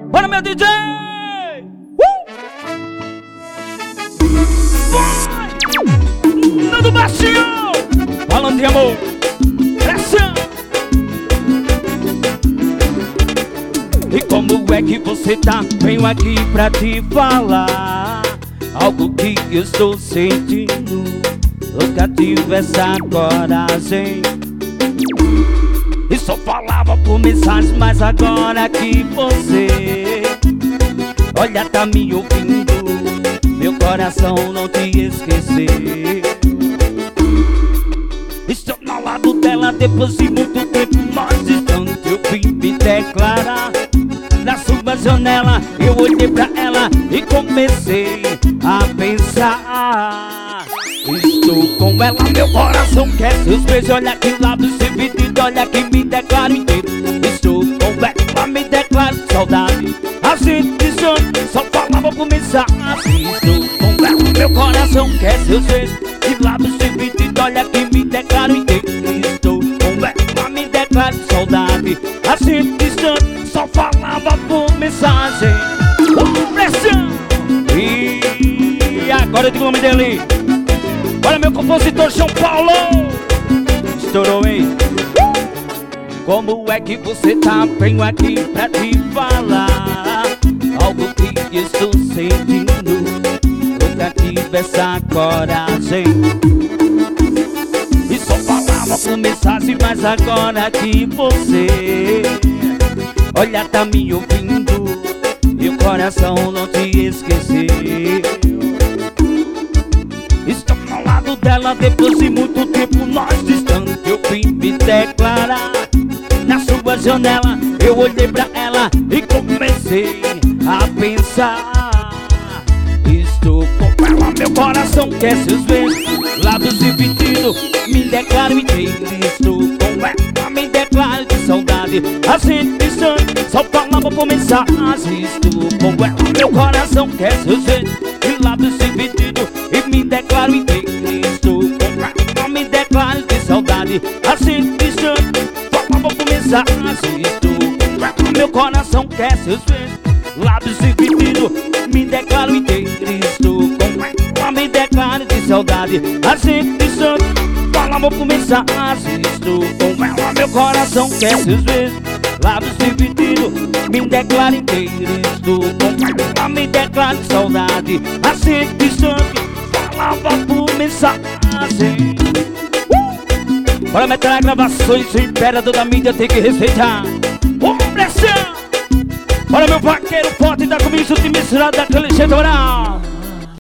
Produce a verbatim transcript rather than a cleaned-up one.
Bora, meu D J! Uh! Vai! Nando baixinho! Falando de amor, pressão! E como é que você tá? Venho aqui pra te falar algo que eu estou sentindo. Nunca tive essa coragem e só falava por mensagem, mas agora que você olha, tá me ouvindo, meu coração não te esquecer. Estou ao lado dela depois de muito tempo, nós estamos, eu vim me declarar. Na sua janela eu olhei pra ela e comecei a pensar. Estou com ela, meu coração quer seus beijos. Olha que lábios divididos, olha que me declaro inteiro. Estou com ela, me declaro saudade. A gente junto só falava por mensagem. Estou com ela, meu coração quer seus beijos. Que lábios divididos, olha que me declaro inteiro. Estou com ela, me declaro saudade. A gente junto só falava por mensagem. Oh, pressão! E agora eu digo o nome dele. Olha meu compositor São Paulo. Estourou, hein? Como é que você tá? Venho aqui pra te falar algo que estou sentindo. Nunca tive essa coragem e só falava por mensagem, mas agora que você olha, tá me ouvindo, meu coração não te esquecer. Estou ao lado dela depois de muito tempo, nós distantes, eu vim me declarar. Na sua janela eu olhei pra ela e comecei a pensar. Estou com ela, meu coração quer seus beijos. Lábios divididos, me declaro inteiro. Estou com ela, me declaro de saudade. A gente distante, só falava por mensagem. Estou com ela, meu coração quer seus beijos. E lábios divididos, e me declaro inteiro. Estou com ela, me declaro de saudade. A gente distante, falava por mensagem. Estou com ela, meu coração quer seus beijos. Lábios divididos, me declaro inteiro. Estou com ela, me declaro de saudade. A gente distante, falava por mensagem. Estou com ela, meu coração quer seus beijos. Lábios divididos, me declaro inteiro. Estou com ela, me declaro de saudade. A gente distante, falava por mensagem. uh! Bora meter a gravações, o imperador da mídia tem que respeitar. Ô, pressão! Bora meu vaqueiro forte, tá comigo, de misturado daquele jeito, moral.